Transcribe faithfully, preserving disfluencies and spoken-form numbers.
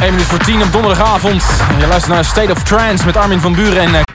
één minuut voor tien op donderdagavond. Je luistert naar State of Trance met Armin van Buuren en